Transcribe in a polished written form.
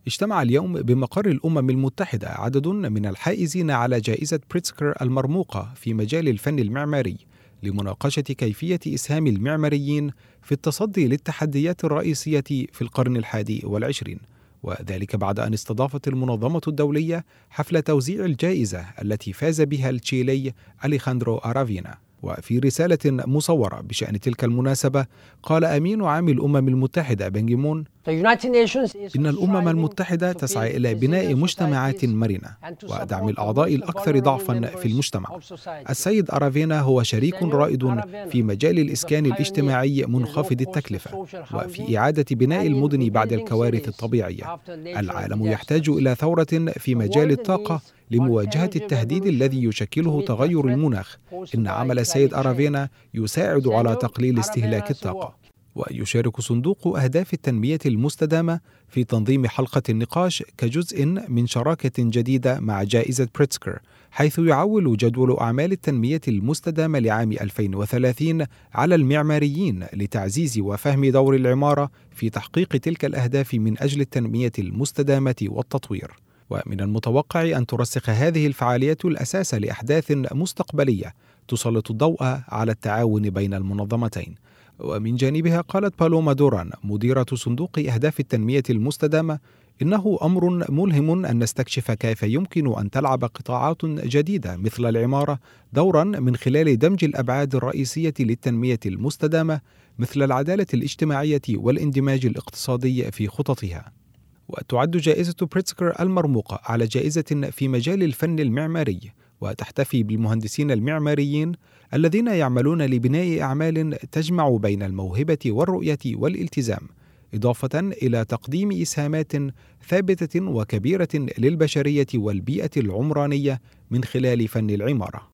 اجتمع اليوم بمقر الأمم المتحدة عدد من الحائزين على جائزة بريتزكر المرموقة في مجال الفن المعماري لمناقشة كيفية إسهام المعماريين في التصدي للتحديات الرئيسية في القرن ال21، وذلك بعد أن استضافت المنظمة الدولية حفل توزيع الجائزة التي فاز بها التشيلي أليخاندرو أرافينا. وفي رسالة مصورة بشأن تلك المناسبة، قال أمين عام الأمم المتحدة بان كي مون: إن الأمم المتحدة تسعى إلى بناء مجتمعات مرنة ودعم الأعضاء الأكثر ضعفا في المجتمع. السيد أرافينا هو شريك رائد في مجال الإسكان الاجتماعي منخفض التكلفة وفي إعادة بناء المدن بعد الكوارث الطبيعية. العالم يحتاج إلى ثورة في مجال الطاقة لمواجهة التهديد الذي يشكله تغير المناخ. إن عمل السيد أرافينا يساعد على تقليل استهلاك الطاقة. ويشارك صندوق أهداف التنمية المستدامة في تنظيم حلقة النقاش كجزء من شراكة جديدة مع جائزة بريتزكر، حيث يعول جدول أعمال التنمية المستدامة لعام 2030 على المعماريين لتعزيز وفهم دور العمارة في تحقيق تلك الأهداف من أجل التنمية المستدامة والتطوير. ومن المتوقع أن ترسخ هذه الفعاليات الأساس لأحداث مستقبلية تسلط الضوء على التعاون بين المنظمتين. ومن جانبها قالت بالوما دوران مديرة صندوق أهداف التنمية المستدامة: إنه أمر ملهم أن نستكشف كيف يمكن أن تلعب قطاعات جديدة مثل العمارة دورا من خلال دمج الأبعاد الرئيسية للتنمية المستدامة مثل العدالة الاجتماعية والاندماج الاقتصادي في خططها. وتعد جائزة بريتزكر المرموقة على جائزة في مجال الفن المعماري، وتحتفي بالمهندسين المعماريين الذين يعملون لبناء أعمال تجمع بين الموهبة والرؤية والالتزام، إضافة إلى تقديم إسهامات ثابتة وكبيرة للبشرية والبيئة العمرانية من خلال فن العمارة.